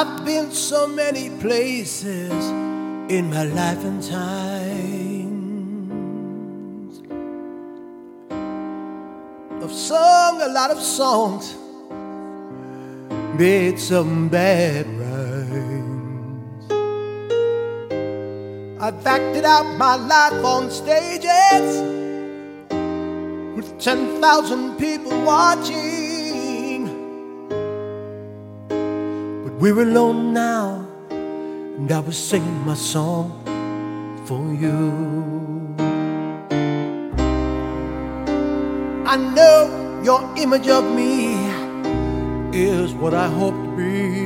I've been so many places in my life and times. I've sung a lot of songs, made some bad rhymes. I've acted out my life on stages with 10,000 people watching. But we're alone now, and I was singing my song for you. I know your image of me is what I hope to be.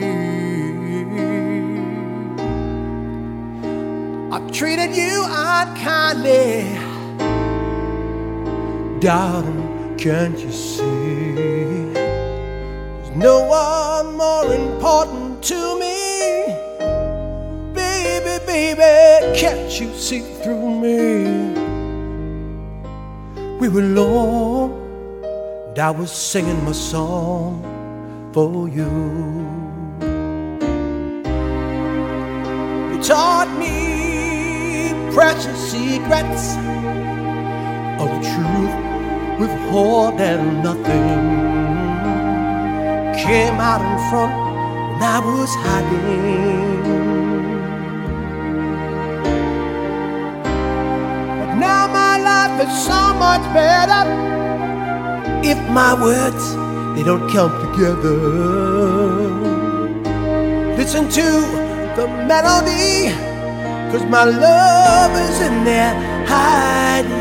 I've treated you unkindly, darling, can't you see? There's no one more important to me. Baby, baby, can't you see through me? We were alone, and I was singing my song for you. You taught me precious secrets of truth, withholding nothing. Came out in front when I was hiding. But now my life is so much better if my words, they don't come together. Listen to the melody, 'cause my love is in there hiding.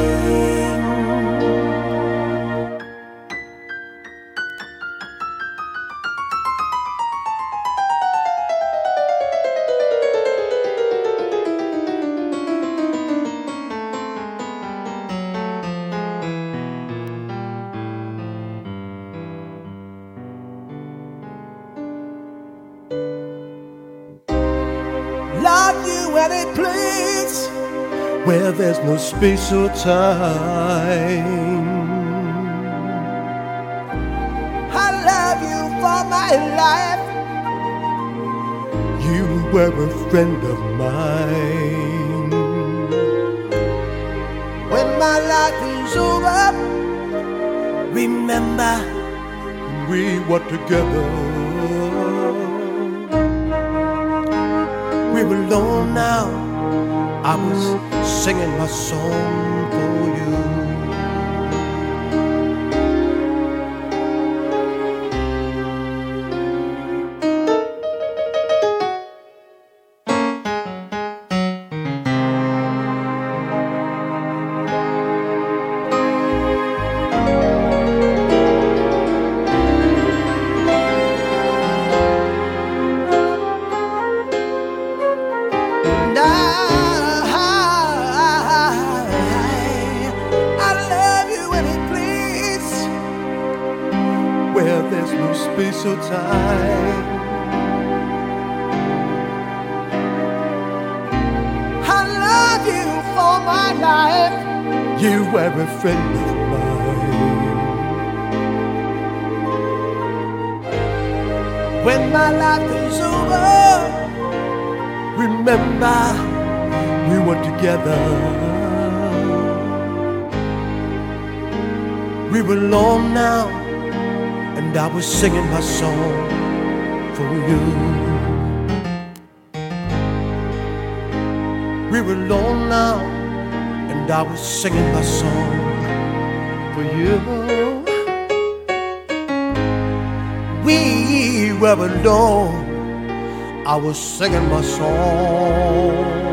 Love you any place where there's no space or time. I love you for my life. You were a friend of mine. When my life is over, remember we were together. We were alone now, I was singing my song for you. Where there's no space or time. I love you for my life. You were a friend of mine. When my life is over, remember we were together. We were alone now, and I was singing my song for you. We were alone now, and I was singing my song for you. We were alone, I was singing my song